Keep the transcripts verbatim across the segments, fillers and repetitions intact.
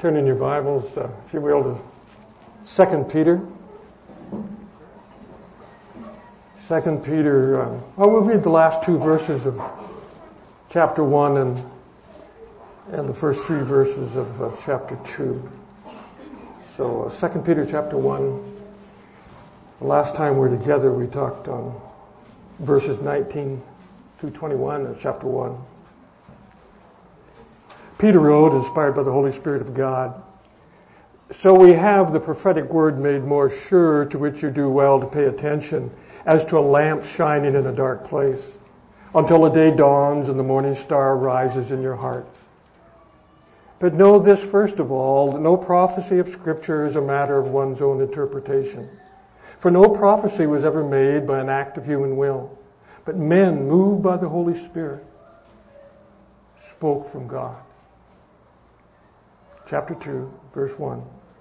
Turn in your Bibles, uh, if you will, to Second Peter. Second Peter, uh, well, we'll read the last two verses of chapter one and and the first three verses of, of chapter two. So, uh, Second Peter chapter one. The last time we were together, we talked on verses nineteen through twenty-one of chapter one. Peter wrote, inspired by the Holy Spirit of God, "So we have the prophetic word made more sure, to which you do well to pay attention, as to a lamp shining in a dark place, until the day dawns and the morning star rises in your hearts. But know this first of all, that no prophecy of Scripture is a matter of one's own interpretation. For no prophecy was ever made by an act of human will, but men, moved by the Holy Spirit, spoke from God." Chapter two, verse one.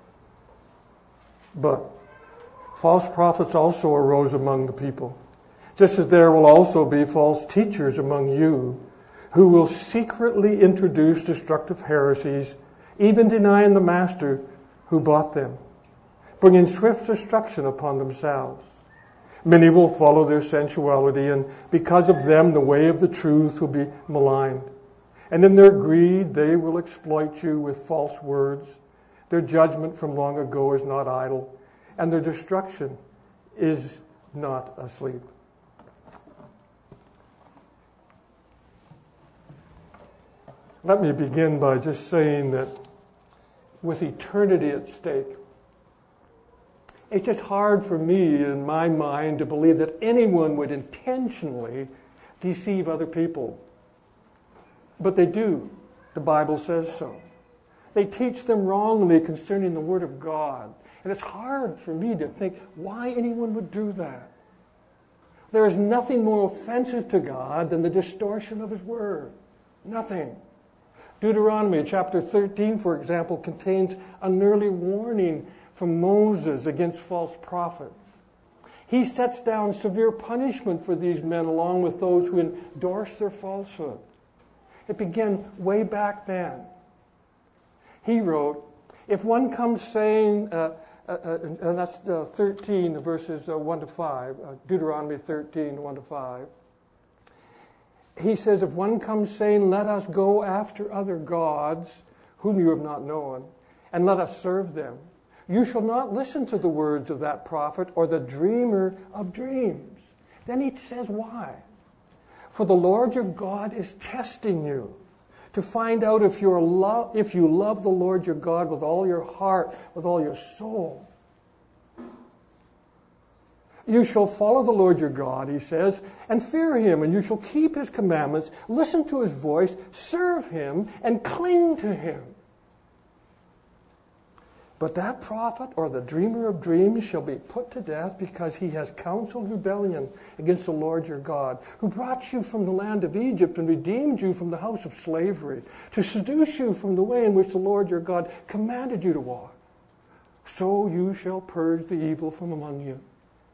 "But false prophets also arose among the people, just as there will also be false teachers among you, who will secretly introduce destructive heresies, even denying the master who bought them, bringing swift destruction upon themselves. Many will follow their sensuality, and because of them the way of the truth will be maligned. And in their greed they will exploit you with false words. Their judgment from long ago is not idle, and their destruction is not asleep." Let me begin by just saying that with eternity at stake, it's just hard for me in my mind to believe that anyone would intentionally deceive other people. But they do. The Bible says so. They teach them wrongly concerning the Word of God. And it's hard for me to think why anyone would do that. There is nothing more offensive to God than the distortion of His Word. Nothing. Deuteronomy chapter thirteen, for example, contains an early warning from Moses against false prophets. He sets down severe punishment for these men along with those who endorse their falsehood. It began way back then. He wrote, if one comes saying, uh, uh, uh, and that's uh, thirteen, verses uh, one to five, uh, Deuteronomy thirteen, one to five. He says, if one comes saying, let us go after other gods, whom you have not known, and let us serve them, you shall not listen to the words of that prophet or the dreamer of dreams. Then he says why. For the Lord your God is testing you to find out if, you're lo- if you love the Lord your God with all your heart, with all your soul. You shall follow the Lord your God, he says, and fear him, and you shall keep his commandments, listen to his voice, serve him, and cling to him. But that prophet or the dreamer of dreams shall be put to death because he has counseled rebellion against the Lord your God, who brought you from the land of Egypt and redeemed you from the house of slavery, to seduce you from the way in which the Lord your God commanded you to walk. So you shall purge the evil from among you.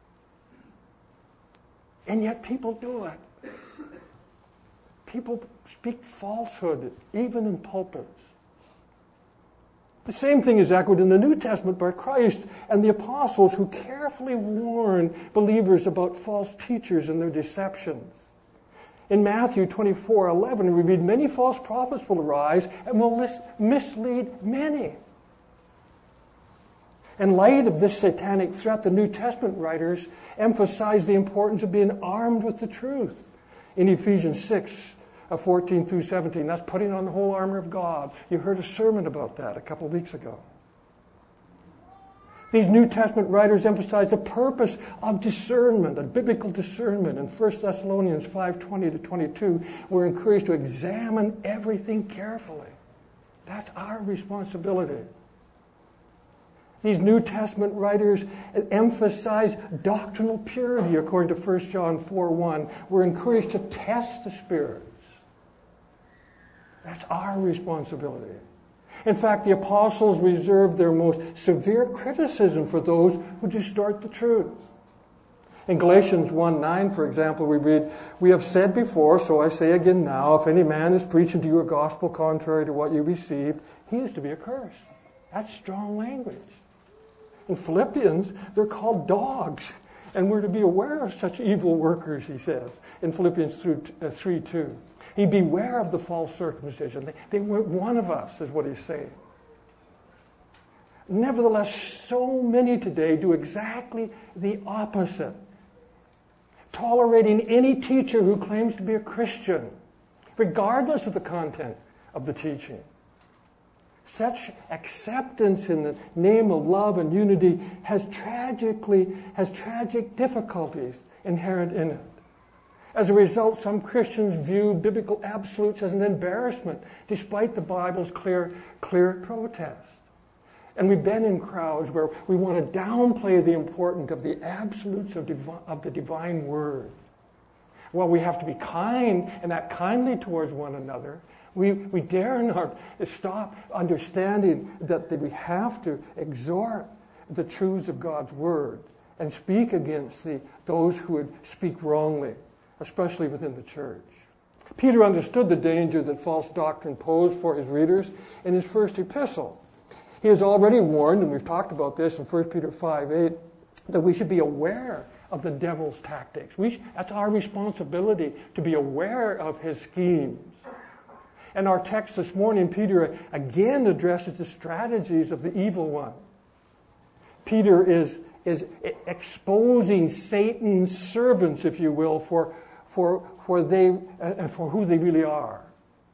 And yet people do it. People speak falsehood, even in pulpits. The same thing is echoed in the New Testament by Christ and the apostles, who carefully warn believers about false teachers and their deceptions. In Matthew twenty-four eleven, we read, many false prophets will arise and will mislead many. In light of this satanic threat, the New Testament writers emphasize the importance of being armed with the truth. In Ephesians six, fourteen through seventeen, that's putting on the whole armor of God. You heard a sermon about that a couple of weeks ago. These New Testament writers emphasize the purpose of discernment, of biblical discernment. In First Thessalonians five twenty to twenty-two, we're encouraged to examine everything carefully. That's our responsibility. These New Testament writers emphasize doctrinal purity according to First John four one. We're encouraged to test the spirits. That's our responsibility. In fact, the apostles reserved their most severe criticism for those who distort the truth. In Galatians one nine, for example, we read, we have said before, so I say again now, if any man is preaching to you a gospel contrary to what you received, he is to be accursed. That's strong language. In Philippians, they're called dogs. And we're to be aware of such evil workers, he says, in Philippians three two. He beware of the false circumcision. They, they weren't one of us, is what he's saying. Nevertheless, so many today do exactly the opposite. Tolerating any teacher who claims to be a Christian, regardless of the content of the teaching. Such acceptance in the name of love and unity has tragically, has tragic difficulties inherent in it. As a result, some Christians view biblical absolutes as an embarrassment, despite the Bible's clear, clear protest. And we've been in crowds where we want to downplay the importance of the absolutes of, divi- of the divine word. While we have to be kind and act kindly towards one another, we, we dare not stop understanding that, that we have to exhort the truths of God's word and speak against the, those who would speak wrongly, especially within the church. Peter understood the danger that false doctrine posed for his readers in his first epistle. He has already warned, and we've talked about this in First Peter five eight, that we should be aware of the devil's tactics. We sh- that's our responsibility, to be aware of his schemes. And our text this morning, Peter again addresses the strategies of the evil one. Peter is, is exposing Satan's servants, if you will, for, for, for, they, uh, for who they really are.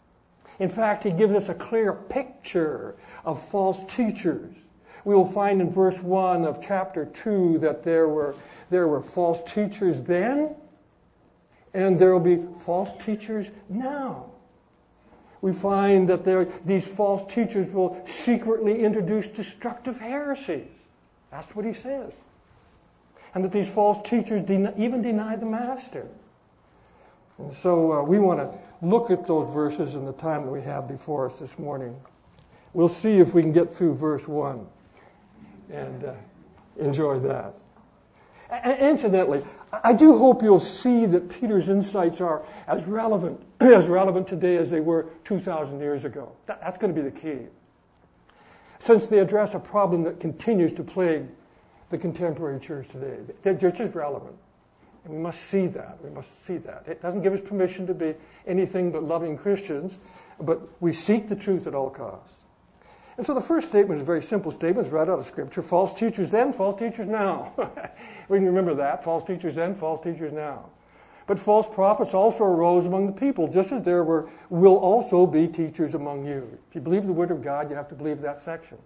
In fact, he gives us a clear picture of false teachers. We will find in verse one of chapter two that there were, there were false teachers then, and there will be false teachers now. We find that there, these false teachers will secretly introduce destructive heresies. That's what he says. And that these false teachers den- even deny the master. And so uh, we want to look at those verses in the time that we have before us this morning. We'll see if we can get through verse one and uh, enjoy that. And incidentally, I do hope you'll see that Peter's insights are as relevant as relevant today as they were two thousand years ago. That, that's going to be the key. Since they address a problem that continues to plague the contemporary church today. They're just as relevant. And we must see that. We must see that. It doesn't give us permission to be anything but loving Christians, but we seek the truth at all costs. And so the first statement is a very simple statement. It's right out of Scripture. False teachers then, false teachers now. We can remember that. False teachers then, false teachers now. But false prophets also arose among the people, just as there were will also be teachers among you. If you believe the Word of God, you have to believe that section.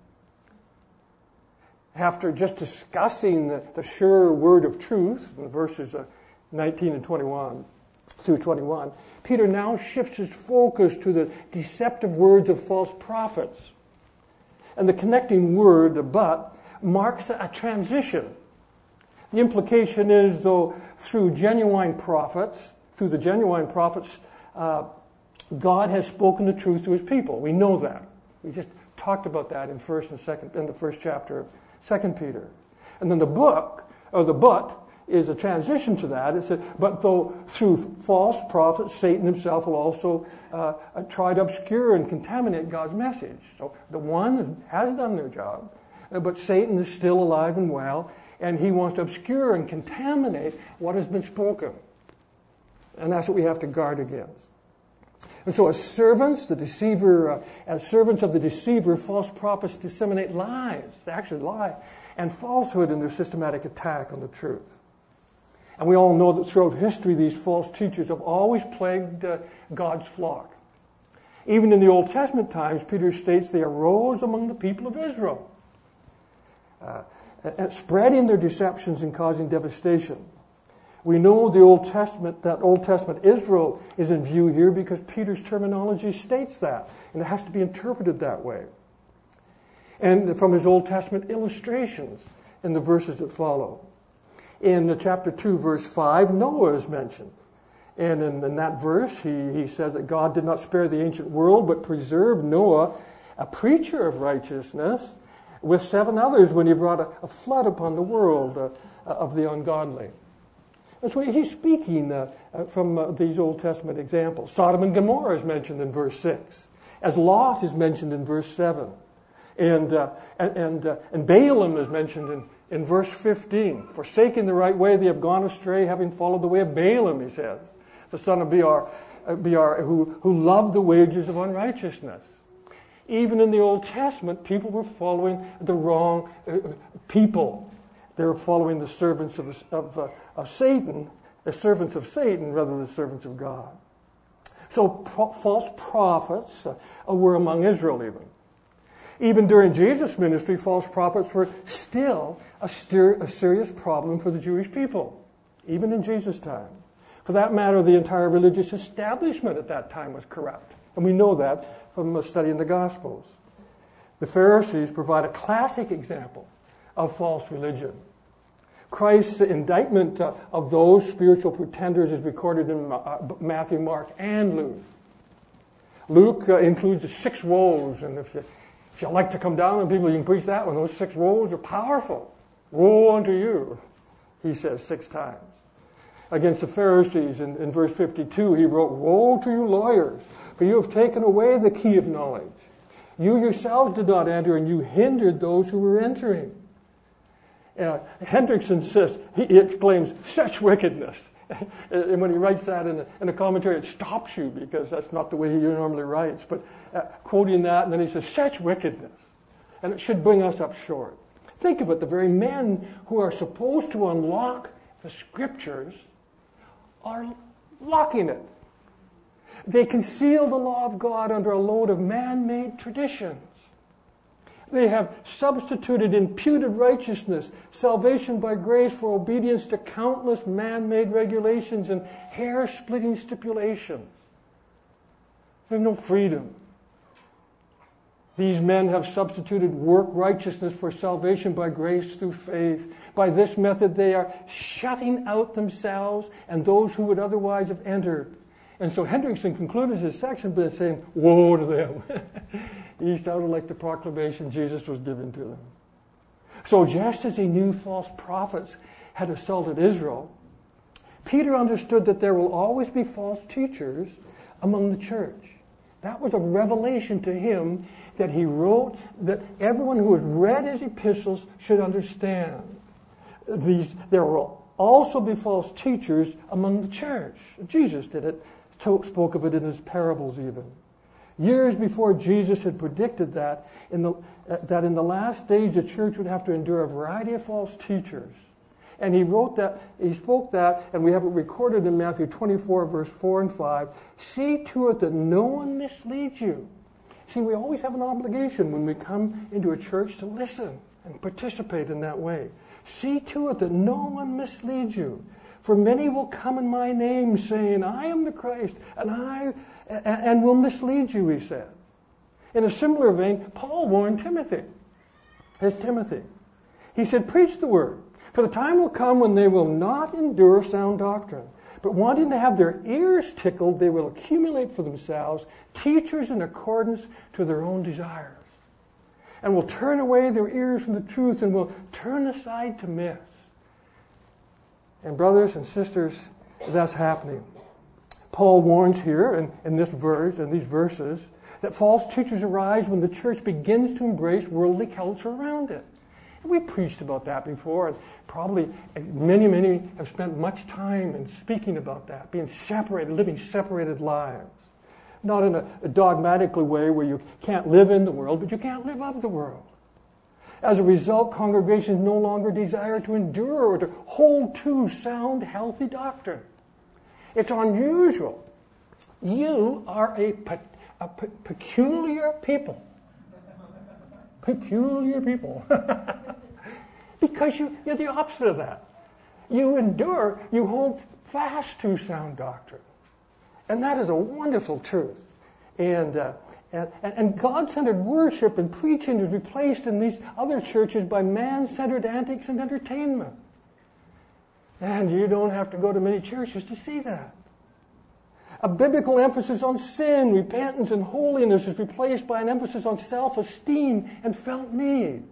After just discussing the, the sure word of truth, in verses uh, nineteen and twenty-one through twenty-one, Peter now shifts his focus to the deceptive words of false prophets. And the connecting word, the but, marks a transition. The implication is, though, through genuine prophets, through the genuine prophets, uh, God has spoken the truth to his people. We know that. We just talked about that in first and second, in the first chapter of Second Peter. And then the book, or the but, is a transition to that. It said, but though through false prophets, Satan himself will also uh, try to obscure and contaminate God's message. So the one has done their job, but Satan is still alive and well, and he wants to obscure and contaminate what has been spoken. And that's what we have to guard against. And so as servants, the deceiver, uh, as servants of the deceiver, false prophets disseminate lies, they actually lie, and falsehood in their systematic attack on the truth. And we all know that throughout history, these false teachers have always plagued uh, God's flock. Even in the Old Testament times, Peter states they arose among the people of Israel, uh, and spreading their deceptions and causing devastation. We know the Old Testament, that Old Testament Israel is in view here because Peter's terminology states that, and it has to be interpreted that way. And from his Old Testament illustrations in the verses that follow. In chapter two, verse five, Noah is mentioned. And in, in that verse, he, he says that God did not spare the ancient world, but preserved Noah, a preacher of righteousness, with seven others when he brought a, a flood upon the world uh, of the ungodly. And so he's speaking uh, uh, from uh, these Old Testament examples. Sodom and Gomorrah is mentioned in verse six, as Lot is mentioned in verse seven. And, uh, and, and, uh, and Balaam is mentioned in, in verse fifteen. Forsaking the right way, they have gone astray, having followed the way of Balaam, he says, the son of Beor, uh, Beor who, who loved the wages of unrighteousness. Even in the Old Testament, people were following the wrong uh, people. They were following the servants of, the, of, uh, of Satan, the servants of Satan rather than the servants of God. So pro- false prophets uh, were among Israel even. Even during Jesus' ministry, false prophets were still a, ster- a serious problem for the Jewish people, even in Jesus' time. For that matter, the entire religious establishment at that time was corrupt. And we know that from studying the Gospels. The Pharisees provide a classic example of false religion. Christ's indictment uh, of those spiritual pretenders is recorded in uh, Matthew, Mark, and Luke. Luke uh, includes the six woes, and if you, if you like to come down on people, you can preach that one. Those six woes are powerful. Woe unto you, he says six times. Against the Pharisees, in, in verse fifty-two, he wrote, Woe to you lawyers, for you have taken away the key of knowledge. You yourselves did not enter, and you hindered those who were entering. Uh, Hendrickson says, he, he exclaims, such wickedness. And when he writes that in a, in a commentary, it stops you because that's not the way he normally writes. But uh, quoting that, and then he says, such wickedness. And it should bring us up short. Think of it, the very men who are supposed to unlock the Scriptures are locking it. They conceal the law of God under a load of man-made traditions. They have substituted imputed righteousness, salvation by grace, for obedience to countless man-made regulations and hair-splitting stipulations. There's no freedom. These men have substituted work righteousness for salvation by grace through faith. By this method, they are shutting out themselves and those who would otherwise have entered. And so Hendrickson concluded his section by saying, woe to them. He sounded like the proclamation Jesus was giving to them. So just as he knew false prophets had assaulted Israel, Peter understood that there will always be false teachers among the church. That was a revelation to him that he wrote that everyone who has read his epistles should understand. These, there will also be false teachers among the church. Jesus did it, spoke of it in his parables even. Years before Jesus had predicted that in the, uh, that in the last days the church would have to endure a variety of false teachers. And he wrote that, he spoke that, and we have it recorded in Matthew twenty-four, verse four and five. See to it that no one misleads you. See, we always have an obligation when we come into a church to listen and participate in that way. See to it that no one misleads you. For many will come in my name, saying, I am the Christ, and I and will mislead you, he said. In a similar vein, Paul warned Timothy, his Timothy. He said, preach the word, for the time will come when they will not endure sound doctrine, but wanting to have their ears tickled, they will accumulate for themselves teachers in accordance to their own desires, and will turn away their ears from the truth and will turn aside to myths. And brothers and sisters, that's happening. Paul warns here in, in this verse, in these verses, that false teachers arise when the church begins to embrace worldly culture around it. And we preached about that before, and probably many, many have spent much time in speaking about that, being separated, living separated lives. Not in a, a dogmatically way where you can't live in the world, but you can't live of the world. As a result, congregations no longer desire to endure or to hold to sound, healthy doctrine. It's unusual. You are a, pe- a pe- peculiar people. Peculiar people. Because you, you're the opposite of that. You endure, you hold fast to sound doctrine. And that is a wonderful truth. And, uh, and, and God-centered worship and preaching is replaced in these other churches by man-centered antics and entertainment. And you don't have to go to many churches to see that. A biblical emphasis on sin, repentance, and holiness is replaced by an emphasis on self-esteem and felt needs.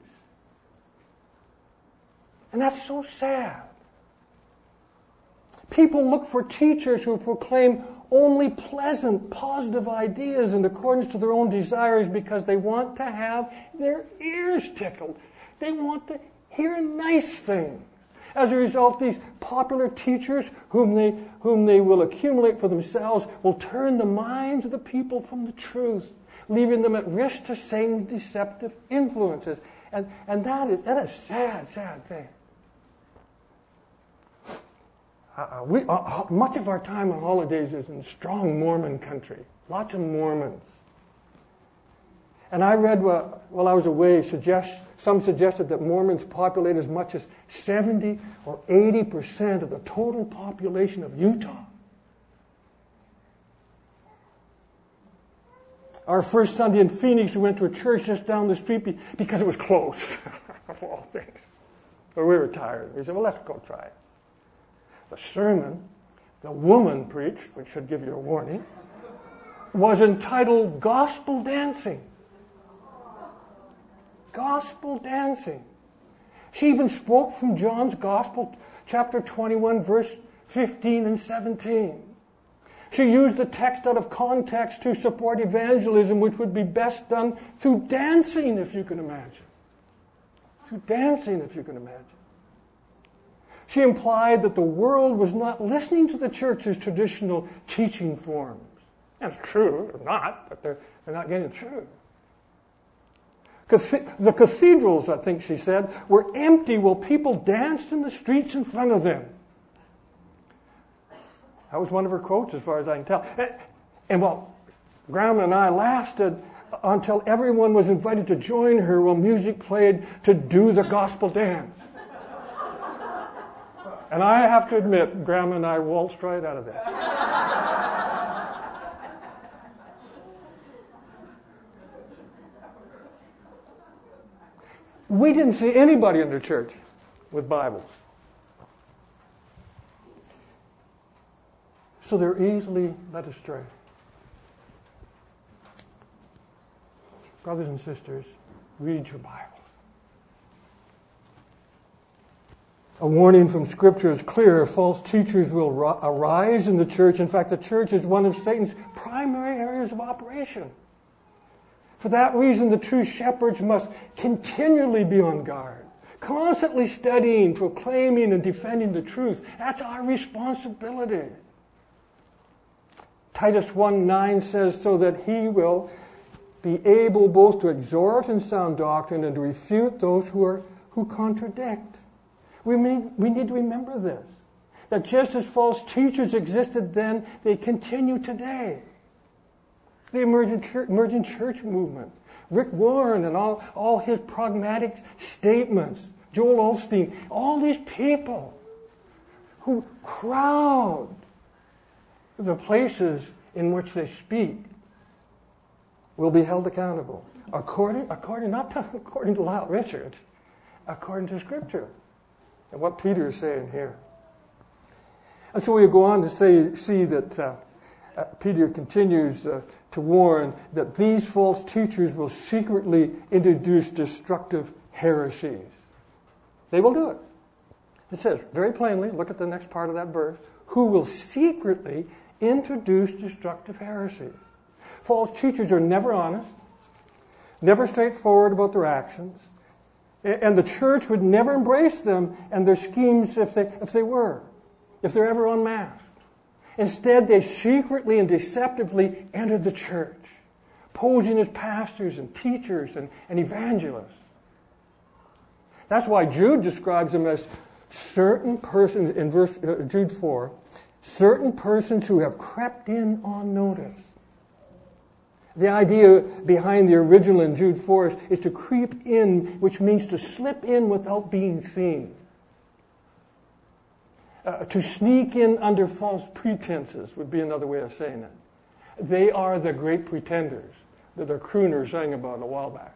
And that's so sad. People look for teachers who proclaim only pleasant, positive ideas in accordance to their own desires because they want to have their ears tickled. They want to hear nice things. As a result, these popular teachers, whom they, whom they will accumulate for themselves, will turn the minds of the people from the truth, leaving them at risk to Satan's deceptive influences. And, and that is that is a sad, sad thing. Uh, we, uh, much of our time on holidays is in strong Mormon country. Lots of Mormons. And I read uh, while I was away, suggest, some suggested that Mormons populate as much as seventy or eighty percent of the total population of Utah. Our first Sunday in Phoenix, we went to a church just down the street because it was close, of all things. But we were tired. We said, well, let's go try it. The sermon the woman preached, which should give you a warning, was entitled Gospel Dancing. Gospel dancing. She even spoke from John's Gospel, chapter twenty-one, verse fifteen and seventeen. She used the text out of context to support evangelism, which would be best done through dancing, if you can imagine. Through dancing, if you can imagine. She implied that the world was not listening to the church's traditional teaching forms. That's true, or not, but they're, they're not getting through. The cathedrals, I think she said, were empty while people danced in the streets in front of them. That was one of her quotes, as far as I can tell. And, and well, Grandma and I lasted until everyone was invited to join her while music played to do the gospel dance. And I have to admit, Grandma and I waltzed right out of that. We didn't see anybody in the church with Bibles. So they're easily led astray. Brothers and sisters, read your Bibles. A warning from Scripture is clear. False teachers will ri- arise in the church. In fact, the church is one of Satan's primary areas of operation. For that reason, the true shepherds must continually be on guard, constantly studying, proclaiming, and defending the truth. That's our responsibility. Titus one nine says, so that he will be able both to exhort in sound doctrine and to refute those who are who contradict. We, may, we need to remember this, that just as false teachers existed then, they continue today. The emergent church, emergent church movement, Rick Warren and all, all his pragmatic statements, Joel Osteen, all these people who crowd the places in which they speak will be held accountable. According, according not to, according to Lyle Richards, according to Scripture. And what Peter is saying here. And so we go on to say, see that uh, uh, Peter continues uh, to warn that these false teachers will secretly introduce destructive heresies. They will do it. It says very plainly, look at the next part of that verse, who will secretly introduce destructive heresies. False teachers are never honest, never straightforward about their actions, and the church would never embrace them and their schemes if they, if they were, if they're ever unmasked. Instead, they secretly and deceptively enter the church, posing as pastors and teachers and, and evangelists. That's why Jude describes them as certain persons, in verse uh, Jude four, certain persons who have crept in unnoticed. The idea behind the original in Jude four is, is to creep in, which means to slip in without being seen. Uh, to sneak in under false pretenses would be another way of saying it. They are the great pretenders that the crooner sang about a while back.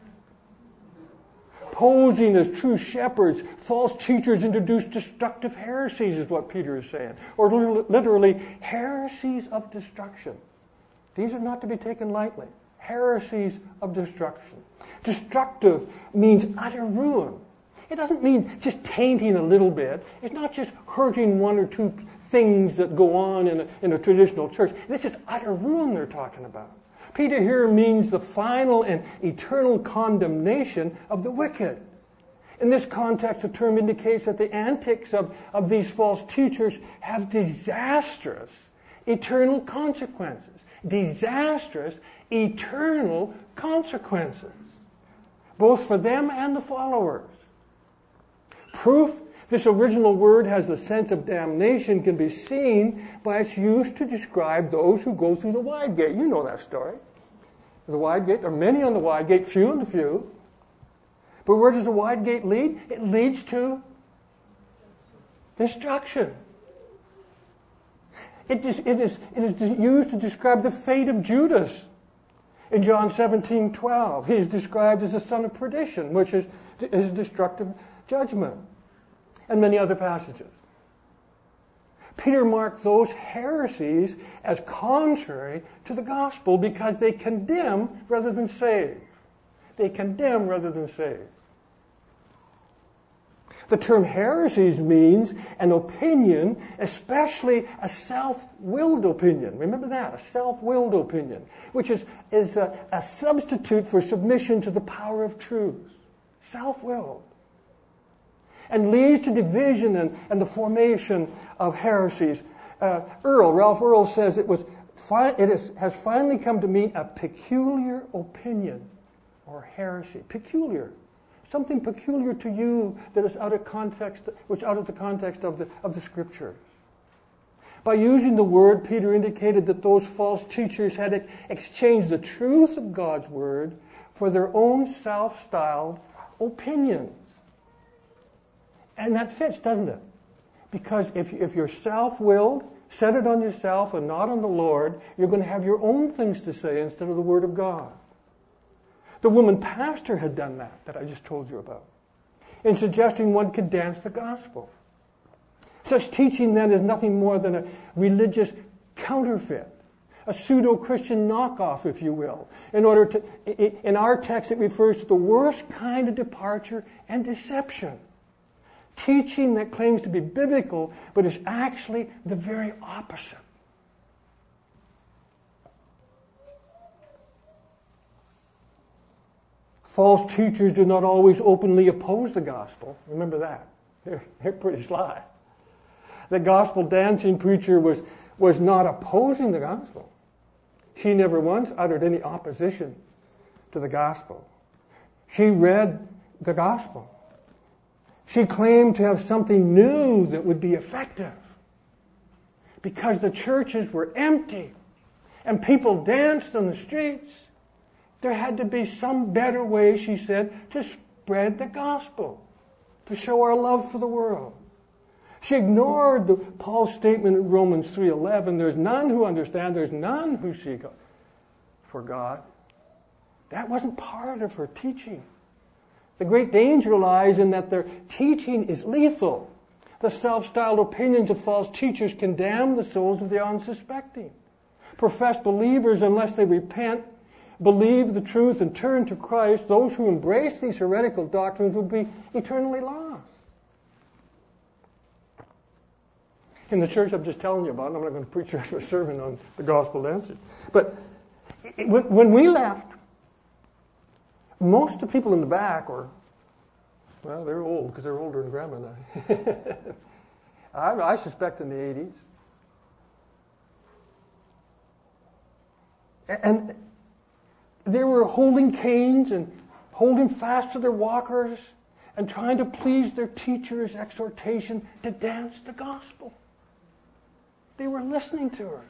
Posing as true shepherds, false teachers introduce destructive heresies, is what Peter is saying. Or literally, heresies of destruction. These are not to be taken lightly. Heresies of destruction. Destructive means utter ruin. It doesn't mean just tainting a little bit. It's not just hurting one or two things that go on in a, in a traditional church. This is utter ruin they're talking about. Peter here means the final and eternal condemnation of the wicked. In this context, the term indicates that the antics of, of these false teachers have disastrous eternal consequences. Disastrous eternal consequences, both for them and the followers. Proof this original word has a sense of damnation can be seen by its use to describe those who go through the wide gate. You know that story. The wide gate, there are many on the wide gate, few in the few. But where does the wide gate lead? It leads to destruction. It is, it is, it is used to describe the fate of Judas. In John seventeen twelve, he is described as the son of perdition, which is, is destructive judgment. And many other passages. Peter marked those heresies as contrary to the gospel because they condemn rather than save. They condemn rather than save. The term heresies means an opinion, especially a self-willed opinion. Remember that, a self-willed opinion, which is, is a, a substitute for submission to the power of truth. Self-willed. And leads to division and, and the formation of heresies. Uh, Earl, Ralph Earl says it was fi- it is, has finally come to mean a peculiar opinion or heresy. Peculiar. Something peculiar to you that is out of context, which out of the context of the, of the Scriptures. By using the word, Peter indicated that those false teachers had ex- exchanged the truth of God's word for their own self-styled opinions. And that fits, doesn't it? Because if, if you're self-willed, centered on yourself and not on the Lord, you're going to have your own things to say instead of the Word of God. The woman pastor had done that, that I just told you about, in suggesting one could dance the gospel. Such teaching then is nothing more than a religious counterfeit, a pseudo-Christian knockoff, if you will. In order to, in our text, it refers to the worst kind of departure and deception. Teaching that claims to be biblical, but is actually the very opposite. False teachers do not always openly oppose the gospel. Remember that. They're, they're pretty sly. The gospel dancing preacher was, was not opposing the gospel. She never once uttered any opposition to the gospel. She read the gospel. She claimed to have something new that would be effective. Because the churches were empty and people danced on the streets, there had to be some better way, she said, to spread the gospel, to show our love for the world. She ignored the, Paul's statement in Romans three eleven, there's none who understand, there's none who seek for God. That wasn't part of her teaching. The great danger lies in that their teaching is lethal. The self-styled opinions of false teachers condemn the souls of the unsuspecting. Professed believers, unless they repent, believe the truth, and turn to Christ, those who embrace these heretical doctrines will be eternally lost. In the church I'm just telling you about, and I'm not going to preach a sermon on the gospel dancing, but when we left, most of the people in the back were, well, they're old because they're older than Grandma and I. I, I suspect in the eighties. And they were holding canes and holding fast to their walkers and trying to please their teacher's exhortation to dance the gospel. They were listening to her.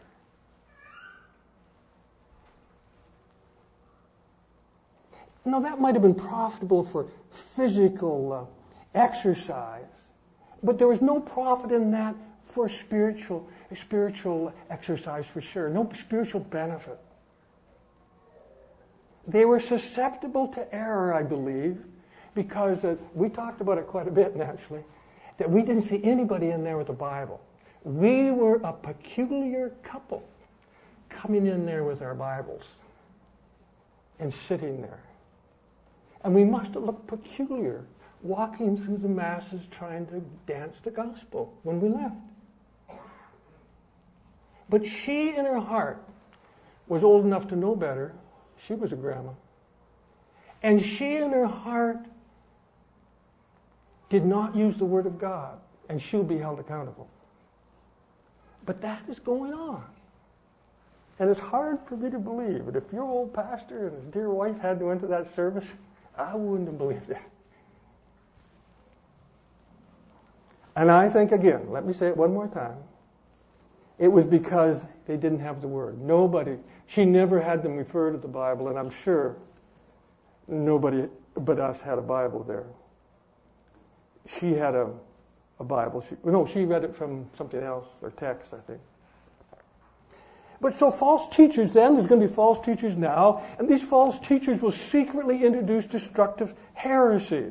Now, that might have been profitable for physical uh, exercise, but there was no profit in that for spiritual, spiritual exercise for sure. No spiritual benefit. They were susceptible to error, I believe, because uh, we talked about it quite a bit, naturally, that we didn't see anybody in there with a Bible. We were a peculiar couple coming in there with our Bibles and sitting there. And we must have looked peculiar, walking through the masses trying to dance the gospel when we left. But she in her heart was old enough to know better. She was a grandma. And she in her heart did not use the Word of God, and she'll be held accountable. But that is going on. And it's hard for me to believe that if your old pastor and his dear wife had to enter that service, I wouldn't have believed it. And I think, again, let me say it one more time, it was because they didn't have the Word. Nobody, she never had them refer to the Bible, and I'm sure nobody but us had a Bible there. She had a, a Bible. She, no, she read it from something else, or text, I think. But so false teachers then, there's going to be false teachers now, and these false teachers will secretly introduce destructive heresies.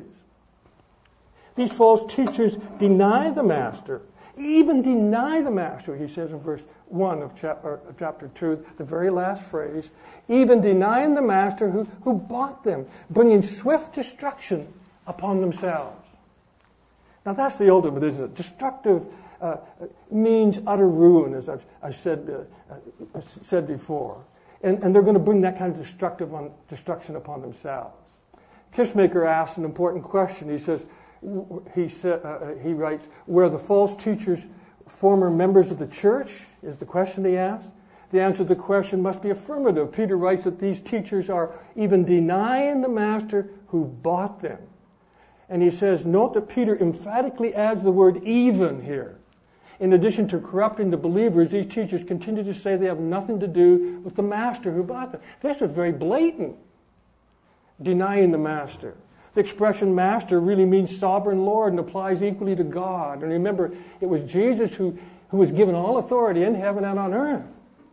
These false teachers deny the Master, even deny the Master, he says in verse one of chapter, of chapter two, the very last phrase, even denying the Master who, who bought them, bringing swift destruction upon themselves. Now that's the ultimate, isn't it? Destructive uh, means utter ruin, as I've, I've said, uh, said before. And, and they're going to bring that kind of destructive on, destruction upon themselves. Kissmaker asks an important question. He says, He said, uh, he writes, were the false teachers former members of the church, is the question he asks. The answer to the question must be affirmative. Peter writes that these teachers are even denying the Master who bought them. And he says, note that Peter emphatically adds the word even here. In addition to corrupting the believers, these teachers continue to say they have nothing to do with the Master who bought them. This is very blatant, denying the Master. The expression Master really means sovereign Lord and applies equally to God. And remember, it was Jesus who, who was given all authority in heaven and on earth.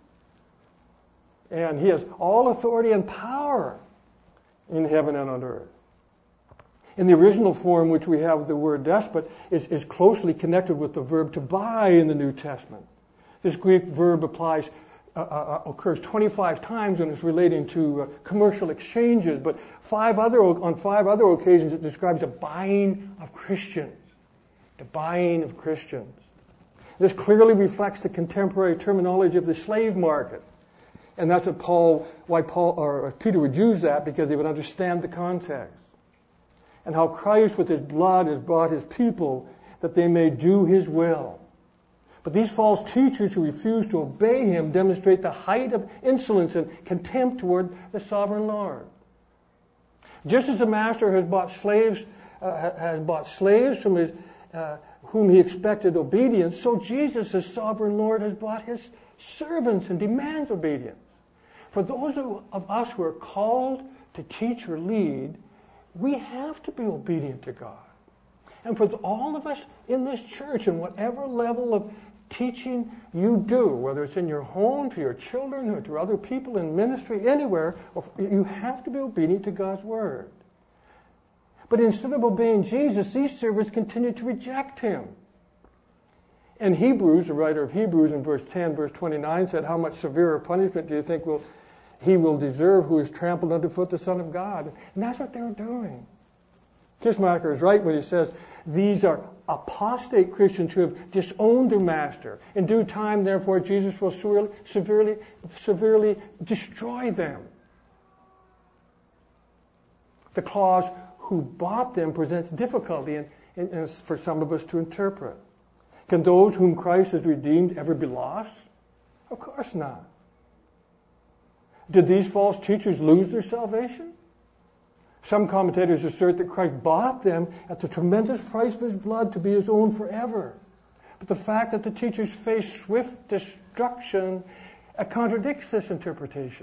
And he has all authority and power in heaven and on earth. In the original form, which we have the word despot, is, is closely connected with the verb to buy in the New Testament. This Greek verb applies Uh, uh, occurs twenty-five times when it's relating to uh, commercial exchanges, but five other on five other occasions it describes a buying of Christians. The buying of Christians. This clearly reflects the contemporary terminology of the slave market, and that's what Paul, why Paul or Peter would use that, because they would understand the context and how Christ, with His blood, has bought His people that they may do His will. But these false teachers who refuse to obey Him demonstrate the height of insolence and contempt toward the sovereign Lord. Just as the Master has bought slaves, uh, has bought slaves from his, uh, whom He expected obedience, so Jesus, as sovereign Lord, has bought His servants and demands obedience. For those of us who are called to teach or lead, we have to be obedient to God. And for all of us in this church, in whatever level of teaching you do, whether it's in your home, to your children, or to other people in ministry, anywhere, you have to be obedient to God's Word. But instead of obeying Jesus, these servants continue to reject Him. And Hebrews, the writer of Hebrews in verse ten, verse twenty-nine said, how much severer punishment do you think will he will deserve who has trampled underfoot the Son of God? And that's what they're doing. Kissmaker is right when he says these are apostate Christians who have disowned their Master. In due time, therefore, Jesus will severely, severely destroy them. The clause, who bought them, presents difficulty in, in, in, for some of us to interpret. Can those whom Christ has redeemed ever be lost? Of course not. Did these false teachers lose their salvation? Some commentators assert that Christ bought them at the tremendous price of His blood to be His own forever. But the fact that the teachers face swift destruction contradicts this interpretation.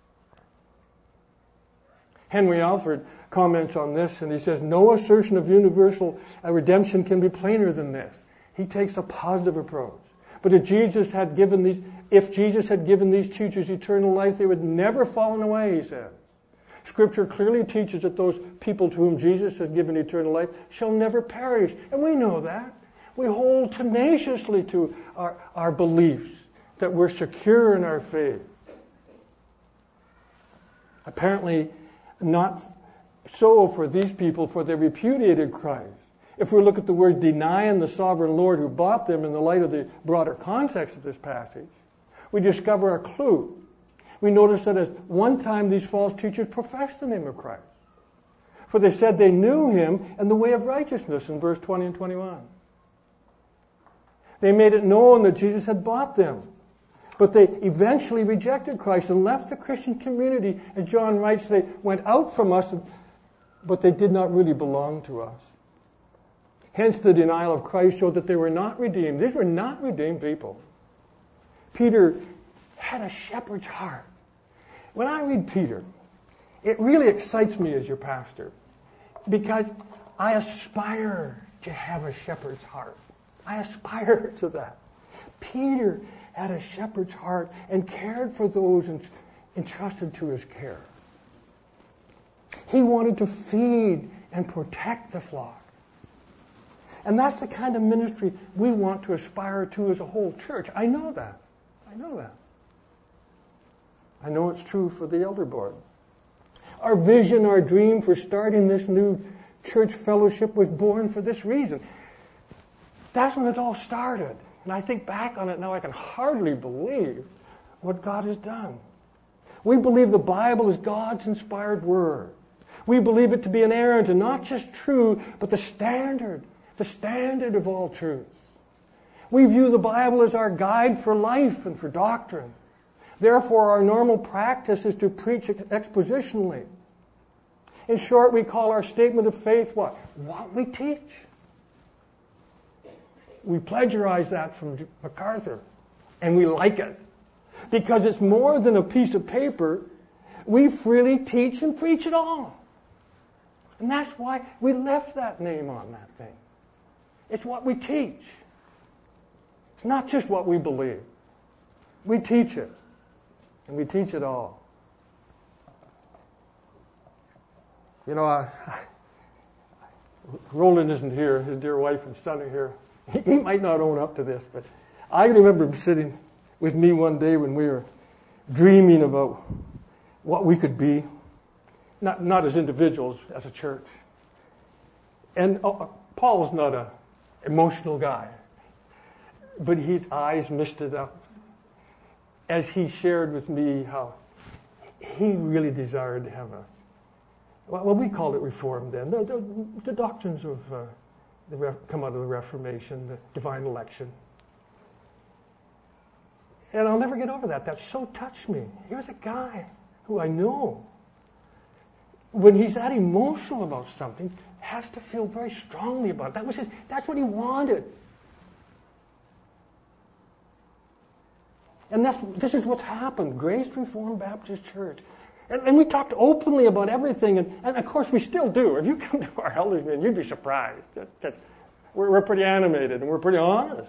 Henry Alford comments on this, and he says, no assertion of universal redemption can be plainer than this. He takes a positive approach. But if Jesus had given these, if Jesus had given these teachers eternal life, they would never have fallen away, he says. Scripture clearly teaches that those people to whom Jesus has given eternal life shall never perish. And we know that. We hold tenaciously to our, our beliefs, that we're secure in our faith. Apparently not so for these people, for they repudiated Christ. If we look at the word denying the sovereign Lord who bought them in the light of the broader context of this passage, we discover a clue. We notice that at one time these false teachers professed the name of Christ. For they said they knew him and the way of righteousness in verse twenty and twenty-one. They made it known that Jesus had bought them. But they eventually rejected Christ and left the Christian community. As John writes, they went out from us, but they did not really belong to us. Hence, the denial of Christ showed that they were not redeemed. These were not redeemed people. Peter had a shepherd's heart. When I read Peter, it really excites me as your pastor because I aspire to have a shepherd's heart. I aspire to that. Peter had a shepherd's heart and cared for those entrusted to his care. He wanted to feed and protect the flock. And that's the kind of ministry we want to aspire to as a whole church. I know that. I know that. I know it's true for the elder board. Our vision, our dream for starting this new church fellowship was born for this reason. That's when it all started. And I think back on it now, I can hardly believe what God has done. We believe the Bible is God's inspired word. We believe it to be inerrant and not just true, but the standard, the standard of all truth. We view the Bible as our guide for life and for doctrine. Therefore, our normal practice is to preach expositionally. In short, we call our statement of faith what? What we teach. We plagiarize that from MacArthur, and we like it. Because it's more than a piece of paper. We freely teach and preach it all. And that's why we left that name on that thing. It's what we teach. It's not just what we believe. We teach it. And we teach it all. You know, I, Roland isn't here. His dear wife and son are here. He might not own up to this, but I remember him sitting with me one day when we were dreaming about what we could be, not not as individuals, as a church. And uh, Paul's not an emotional guy, but his eyes misted up as he shared with me how he really desired to have a, well, we called it Reformed then, the, the, the doctrines of uh, the Re- come out of the Reformation, the divine election. And I'll never get over that. That so touched me. Here's a guy who I know, when he's that emotional about something, has to feel very strongly about it. That was his, that's what he wanted. And that's, this is what's happened. Grace Reformed Baptist Church. And, and we talked openly about everything. And, and of course, we still do. If you come to our elders meeting, you'd be surprised. That, that we're, we're pretty animated and we're pretty honest.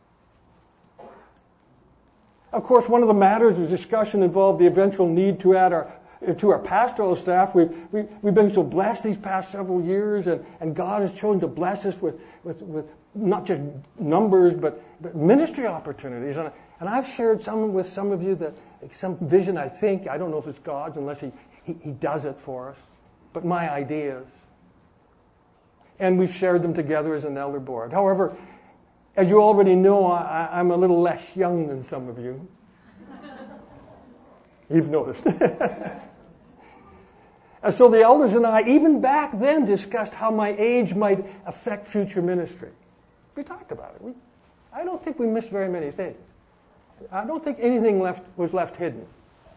Of course, one of the matters of discussion involved the eventual need to add our to our pastoral staff. We've, we, we've been so blessed these past several years, and, and God has chosen to bless us with, with, with not just numbers, but, but ministry opportunities. And, and I've shared some with some of you that some vision, I think, I don't know if it's God's unless he, he, he does it for us, but my ideas. And we've shared them together as an elder board. However, as you already know, I, I'm a little less young than some of you. You've noticed. And so the elders and I, even back then, discussed how my age might affect future ministry. We talked about it. We, I don't think we missed very many things. I don't think anything left was left hidden.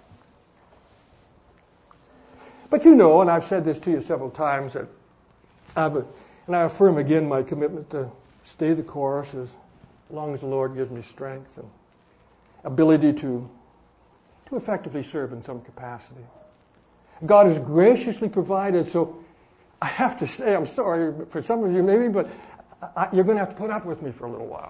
But you know, and I've said this to you several times, that I've, and I affirm again my commitment to stay the course as long as the Lord gives me strength and ability to, to effectively serve in some capacity. God has graciously provided, so I have to say, I'm sorry for some of you maybe, but I, you're going to have to put up with me for a little while.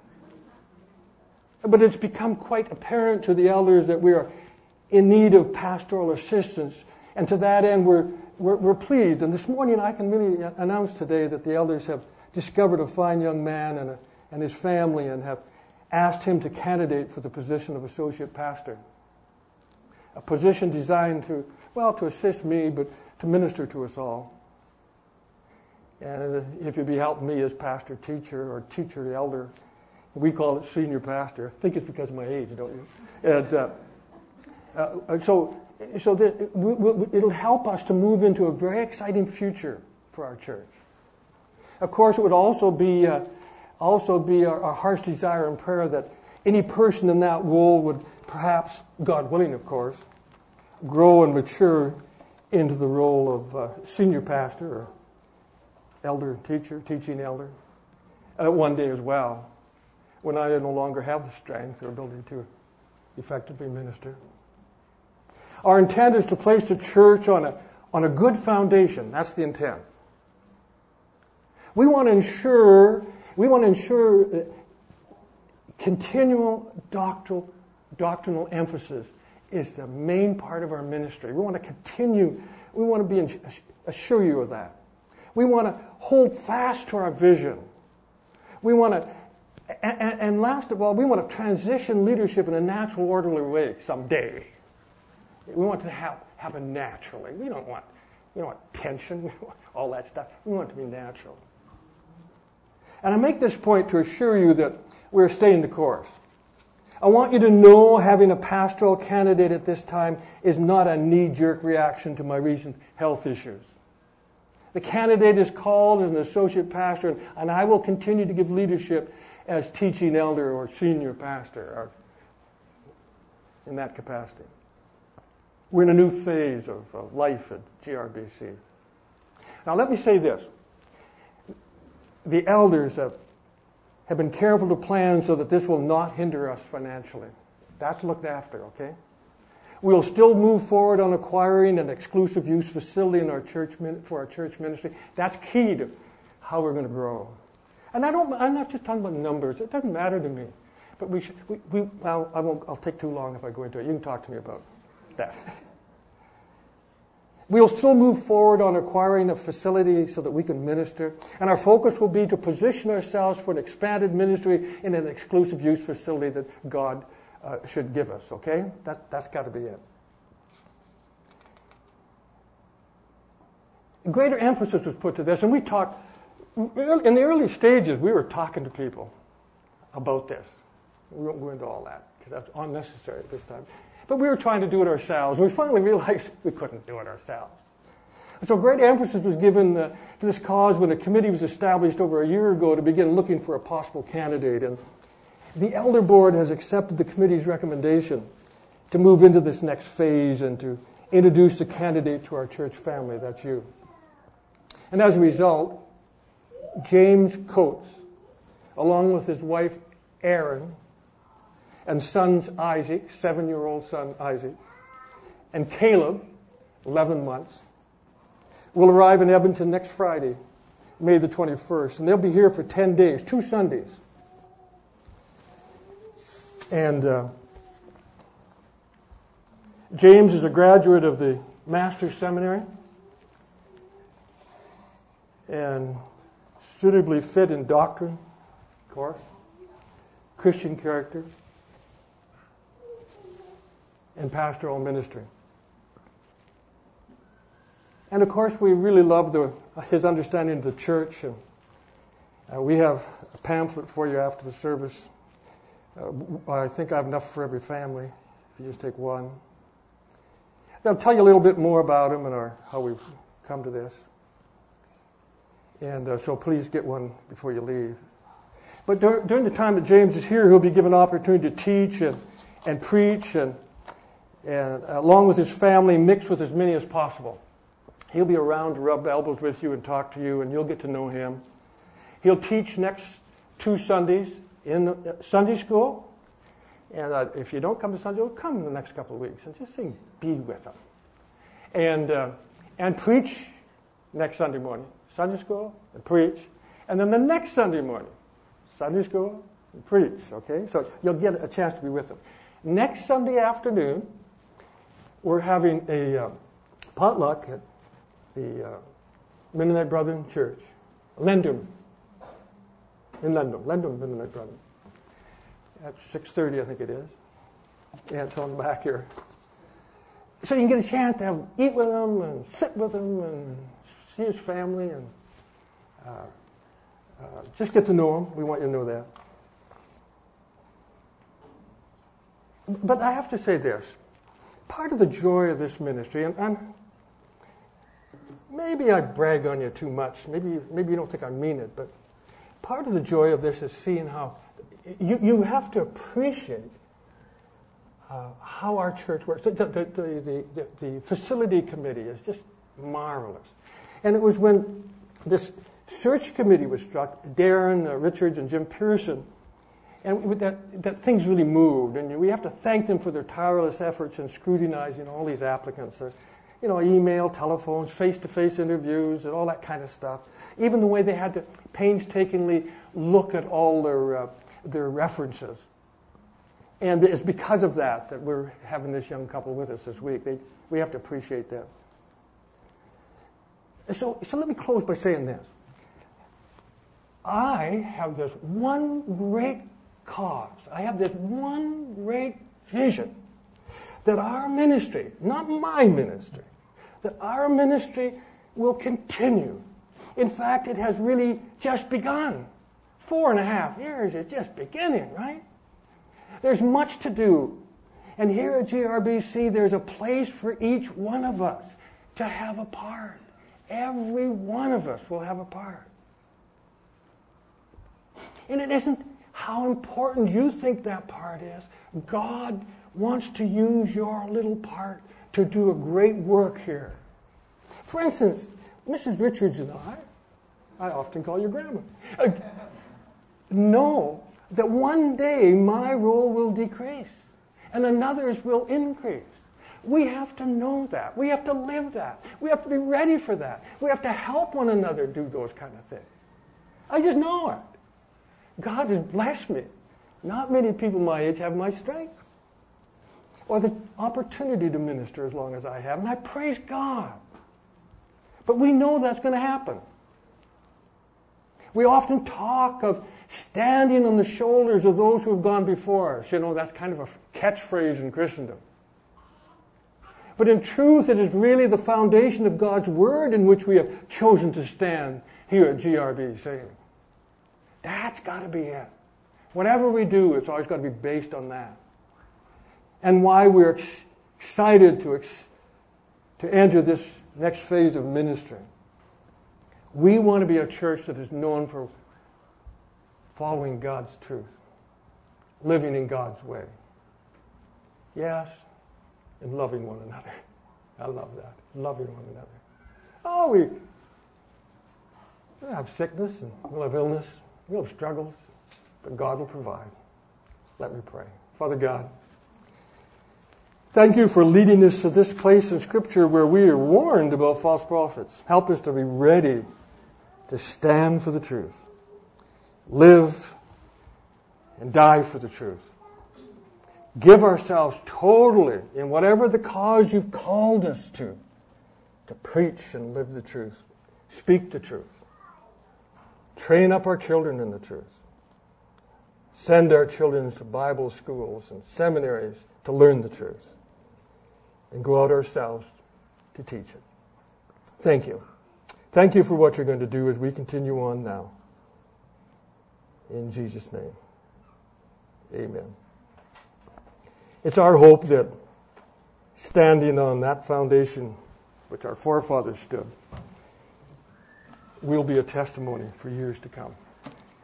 But it's become quite apparent to the elders that we are in need of pastoral assistance, and to that end we're, we're, we're pleased. And this morning I can really announce today that the elders have discovered a fine young man and, a, and his family and have asked him to candidate for the position of associate pastor. A position designed to, well, to assist me, but to minister to us all. And if you'd be helping me as pastor, teacher, or teacher, elder, We call it senior pastor. I think it's because of my age, don't you? And uh, uh, so, so that we, we, it'll help us to move into a very exciting future for our church. Of course, it would also be uh, also be our, our heart's desire and prayer that any person in that role would perhaps, God willing, of course, grow and mature into the role of uh, senior pastor or elder teacher, teaching elder, uh, one day as well, when I no longer have the strength or ability to effectively minister. Our intent is to place the church on a, on a good foundation. That's the intent. We want to ensure, we want to ensure that continual doctrinal, doctrinal emphasis is the main part of our ministry. We want to continue, we want to be assure you of that. We want to hold fast to our vision. We want to, and, and last of all, we want to transition leadership in a natural, orderly way someday. We want it to ha- happen naturally. We don't want, we don't want tension, we don't want all that stuff. We want it to be natural. And I make this point to assure you that we're staying the course. I want you to know having a pastoral candidate at this time is not a knee-jerk reaction to my recent health issues. The candidate is called as an associate pastor, and I will continue to give leadership as teaching elder or senior pastor or in that capacity. We're in a new phase of, of life at G R B C. Now let me say this. The elders have, have been careful to plan so that this will not hinder us financially. That's looked after, okay? We'll still move forward on acquiring an exclusive use facility in our church for our church ministry. That's key to how we're going to grow. And I don't, I'm not just talking about numbers. It doesn't matter to me. But we should, we, we well, I won't, I'll take too long if I go into it. You can talk to me about that. We'll still move forward on acquiring a facility so that we can minister. And our focus will be to position ourselves for an expanded ministry in an exclusive use facility that God uh, should give us, okay? That, that's got to be it. Greater emphasis was put to this, and we talked, in the early stages, we were talking to people about this. We won't go into all that, because that's unnecessary at this time. But we were trying to do it ourselves. We finally realized we couldn't do it ourselves. And so great emphasis was given uh, to this cause when a committee was established over a year ago to begin looking for a possible candidate. And the elder board has accepted the committee's recommendation to move into this next phase and to introduce the candidate to our church family. That's you. And as a result, James Coates, along with his wife Erin, and sons Isaac, seven-year-old son Isaac, and Caleb, eleven months, will arrive in Edmonton next Friday, May the twenty-first. And they'll be here for ten days, two Sundays. And uh, James is a graduate of the Master's Seminary and suitably fit in doctrine, of course, Christian character, and pastoral ministry. And of course, we really love the, his understanding of the church. And uh, we have a pamphlet for you after the service. Uh, I think I have enough for every family, if you just take one. I'll tell you a little bit more about him and our, how we've come to this. And uh, so please get one before you leave. But dur- during the time that James is here, he'll be given an opportunity to teach and, and preach and and uh, along with his family, mix with as many as possible. He'll be around to rub elbows with you and talk to you, and you'll get to know him. He'll teach next two Sundays in uh, Sunday school. And uh, if you don't come to Sunday school, come in the next couple of weeks and just sing, be with him. And, uh, and preach next Sunday morning. Sunday school and preach. And then the next Sunday morning, Sunday school and preach, okay? So you'll get a chance to be with him. Next Sunday afternoon, we're having a uh, potluck at the uh, Mennonite Brethren Church, Lendum, in Lendum, Lendum Mennonite Brethren. At six thirty, I think it is. Yeah, it's on the back here. So you can get a chance to have, eat with him and sit with him and see his family and uh, uh, just get to know him. We want you to know that. but I have to say this. Part of the joy of this ministry, and, and maybe I brag on you too much. Maybe, maybe you don't think I mean it, but part of the joy of this is seeing how you, you have to appreciate uh, how our church works. The, the, the, the, the facility committee is just marvelous. And it was when this search committee was struck, Darren uh, Richards and Jim Pearson, and that, that things really moved. And we have to thank them for their tireless efforts in scrutinizing all these applicants. Uh, you know, email, telephones, face-to-face interviews, and all that kind of stuff. Even the way they had to painstakingly look at all their uh, their references. And it's because of that that we're having this young couple with us this week. They, we have to appreciate them. So, so let me close by saying this. I have this one great cause. I have this one great vision that our ministry, not my ministry, that our ministry will continue. In fact, it has really just begun. Four and a half years is just beginning, right? There's much to do. And here at G R B C, there's a place for each one of us to have a part. Every one of us will have a part. And it isn't how important you think that part is. God wants to use your little part to do a great work here. For instance, Missus Richards and I, I often call you Grandma, uh, know that one day my role will decrease and another's will increase. We have to know that. We have to live that. We have to be ready for that. We have to help one another do those kind of things. I just know it. God has blessed me. Not many people my age have my strength or the opportunity to minister as long as I have, and I praise God. But we know that's going to happen. We often talk of standing on the shoulders of those who have gone before us. You know, that's kind of a catchphrase in Christendom. But in truth, it is really the foundation of God's Word in which we have chosen to stand here at G R B C. That's got to be it. Whatever we do, it's always got to be based on that. And why we're ex- excited to, ex- to enter this next phase of ministry. We want to be a church that is known for following God's truth, living in God's way. Yes, and loving one another. I love that. Loving one another. Oh, we we'll have sickness and we'll have illness. We'll have struggles, but God will provide. Let me pray. Father God, thank you for leading us to this place in Scripture where we are warned about false prophets. Help us to be ready to stand for the truth, live and die for the truth. Give ourselves totally in whatever the cause you've called us to, to preach and live the truth, speak the truth. Train up our children in the truth. Send our children to Bible schools and seminaries to learn the truth. And go out ourselves to teach it. Thank you. Thank you for what you're going to do as we continue on now. In Jesus' name, amen. It's our hope that standing on that foundation which our forefathers stood will be a testimony for years to come.